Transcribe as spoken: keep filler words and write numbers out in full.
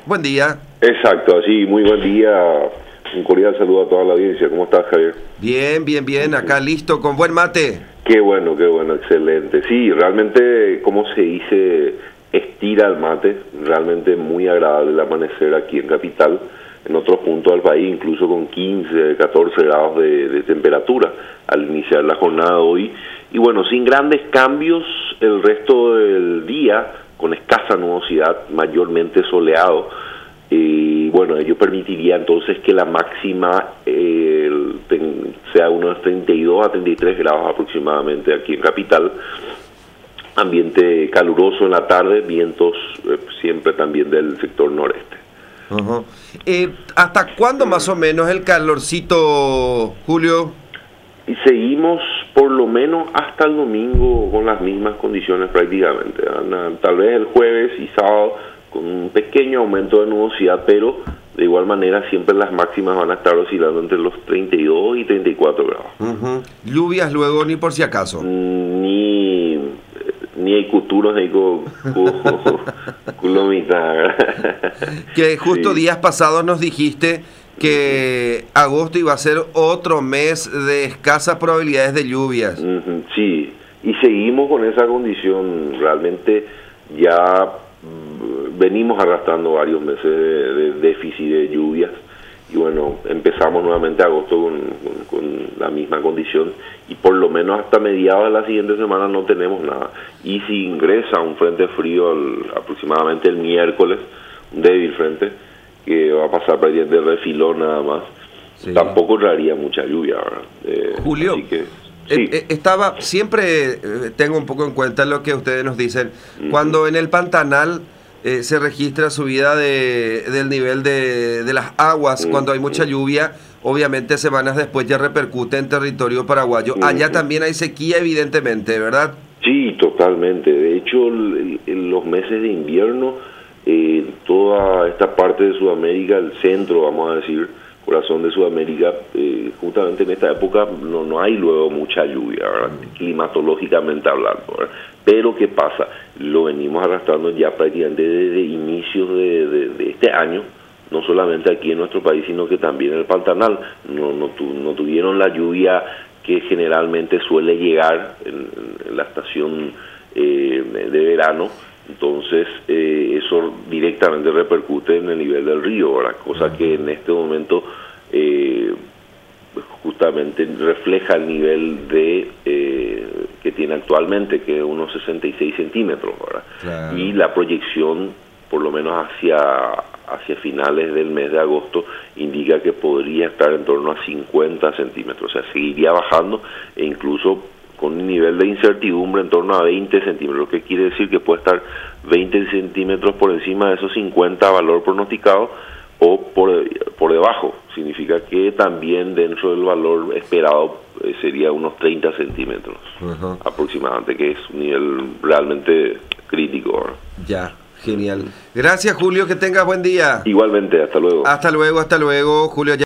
buen día. Exacto, así, muy buen día. Un cordial saludo a toda la audiencia. ¿Cómo estás, Javier? Bien, bien, bien. Acá listo, con buen mate. Qué bueno, qué bueno, excelente. Sí, realmente, como se dice, estira el mate. Realmente muy agradable el amanecer aquí en Capital. En otros puntos del país, incluso con quince, catorce grados de, de temperatura al iniciar la jornada de hoy. Y bueno, sin grandes cambios el resto del día, con escasa nubosidad, mayormente soleado. Y bueno, ello permitiría entonces que la máxima eh, ten, sea unos treinta y dos a treinta y tres grados aproximadamente aquí en Capital. Ambiente caluroso en la tarde, vientos eh, siempre también del sector noreste. Uh-huh. eh, ¿Hasta cuándo más o menos el calorcito, Julio? Y seguimos por lo menos hasta el domingo con las mismas condiciones prácticamente. Tal vez el jueves y sábado con un pequeño aumento de nubosidad, pero de igual manera siempre las máximas van a estar oscilando entre los treinta y dos y treinta y cuatro grados. Uh-huh. ¿Lluvias luego ni por si acaso? Ni, ni hay cuturos, ni hay cu, cu, culomita. Que justo Sí. días pasados nos dijiste que agosto iba a ser otro mes de escasas probabilidades de lluvias. Uh-huh, sí, y seguimos con esa condición. Realmente ya venimos arrastrando varios meses de, de déficit de lluvias y bueno, empezamos nuevamente agosto con, con, con la misma condición y por lo menos hasta mediados de la siguiente semana no tenemos nada. Y si ingresa un frente frío al, aproximadamente el miércoles, un débil frente que va a pasar prácticamente de refilón nada más, sí. Tampoco traería mucha lluvia, ¿verdad? Eh, Julio, así que, sí. eh, estaba, siempre eh, tengo un poco en cuenta lo que ustedes nos dicen, uh-huh. Cuando en el Pantanal eh, se registra subida de, del nivel de, de las aguas, uh-huh. Cuando hay mucha lluvia, obviamente semanas después ya repercute en territorio paraguayo. Uh-huh. Allá también hay sequía, evidentemente, ¿verdad? Sí, totalmente. De hecho, en los meses de invierno, eh, toda esta parte de Sudamérica, el centro, vamos a decir, corazón de Sudamérica, eh, justamente en esta época no, no hay luego mucha lluvia, ¿verdad? Climatológicamente hablando, ¿verdad? Pero ¿qué pasa? Lo venimos arrastrando ya prácticamente desde inicios de, de, de este año, no solamente aquí en nuestro país, sino que también en el Pantanal. No, no, tu, no tuvieron la lluvia que generalmente suele llegar en, en la estación eh, de verano. Entonces eh, eso directamente repercute en el nivel del río, ¿verdad? Cosa que en este momento eh, justamente refleja el nivel de eh, que tiene actualmente, que es unos sesenta y seis centímetros, ¿verdad? Claro. Y la proyección, por lo menos hacia, hacia finales del mes de agosto, indica que podría estar en torno a cincuenta centímetros, o sea, seguiría bajando e incluso con un nivel de incertidumbre en torno a veinte centímetros, lo que quiere decir que puede estar veinte centímetros por encima de esos cincuenta valor pronosticado o por, por debajo. Significa que también dentro del valor esperado eh, sería unos treinta centímetros uh-huh. aproximadamente, que es un nivel realmente crítico, ¿verdad? Ya, genial. Gracias, Julio, que tengas buen día. Igualmente, hasta luego. Hasta luego, hasta luego, Julio.